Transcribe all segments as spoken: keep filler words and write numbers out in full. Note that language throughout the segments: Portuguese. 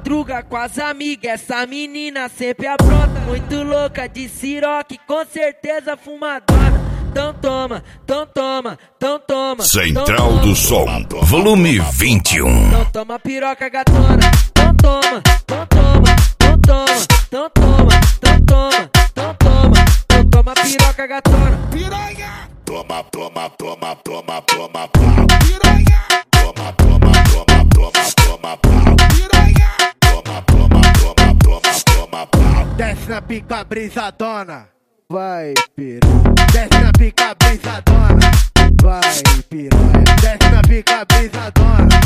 madruga com as amigas, essa menina sempre apronta. Muito louca de siroque, com certeza fumadona. Então toma, então toma, então toma. Central do Som, volume vinte e um. Então toma piroca gatona. Então toma, então toma, então toma, então toma, então toma, então toma. Então toma piroca gatona. Piranha! Toma, toma, toma, toma, toma, pau. Piranha! Toma, toma, toma, toma, toma, pau. Piranha! Toma, toma, toma, toma, toma, pau. Desce na pica brisadona, vai piranha. Desce na pica brisadona, vai piranha. Desce na pica brisadona,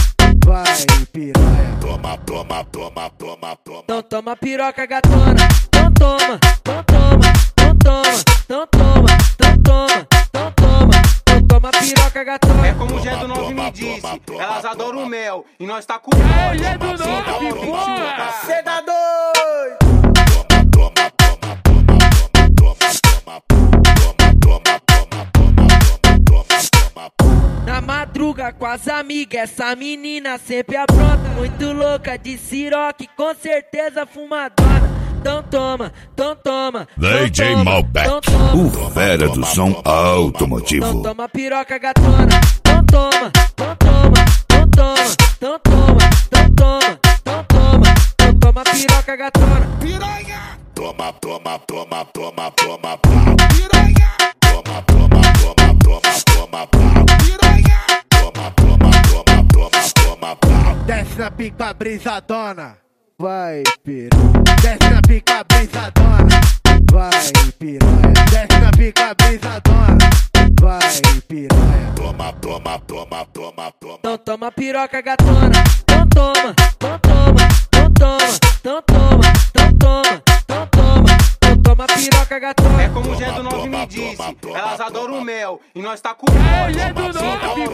vai piranha. Toma, toma, toma, toma, toma. Então toma piroca gatona. Então toma, então toma, então toma, então toma, então toma, então toma. Então toma piroca gatona. É como o Gé do nove me disse, elas adoram o mel e nós tá com o mel. Gé do nove, porra! Cê tá doido? Toma, toma, toma, toma, toma, toma, toma, toma, toma, toma, toma. Na madruga com as amigas, essa menina sempre apronta. Muito louca de siroque, com certeza fumadona. Então toma, então toma. D J Malbec, o fera do som automotivo. Então toma piroca gatona. Então toma, então toma, então toma, então toma, então toma, então toma. Então toma piroca gatona. Piranha! Toma, toma, toma, toma, toma, pau. Piranha! Toma, toma, toma, toma, toma, pau. Piranha! Toma, toma, toma, toma, toma, pau. Desce na pica brisadona, vai piranha. Desce na pica brisadona, vai piranha. Desce na pica brisadona, vai piranha. Toma, toma, toma, toma, toma. Então toma piroca gatona. Então toma, então toma, então toma, então toma, então toma, então toma. Então toma piroca gatona. É como o Gé do nove me disse, elas adoram o mel e nós tá com o mel. Gé do nove,